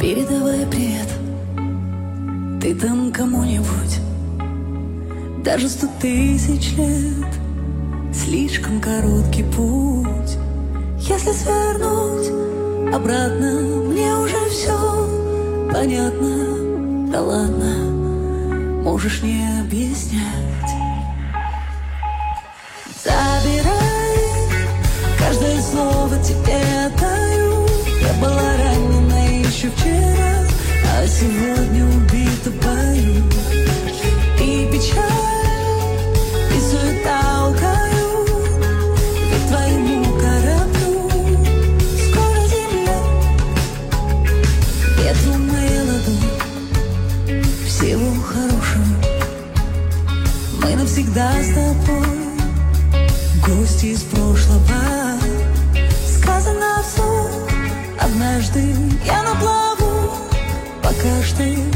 Передавай привет ты там кому-нибудь. Даже 100 тысяч лет слишком короткий путь. Если свернуть обратно, мне уже все понятно. Да ладно, можешь не объяснять. Забирай каждое слово, тебе отдаю. Я была ранена еще вчера, а сегодня убита бою. И печаль, и суета угают, ведь твоему кораблю скоро земля. Ветру моя ладонь, всего хорошего. Мы навсегда с тобой, гости из прошлого. Сказано вслух, однажды я на плаву, пока что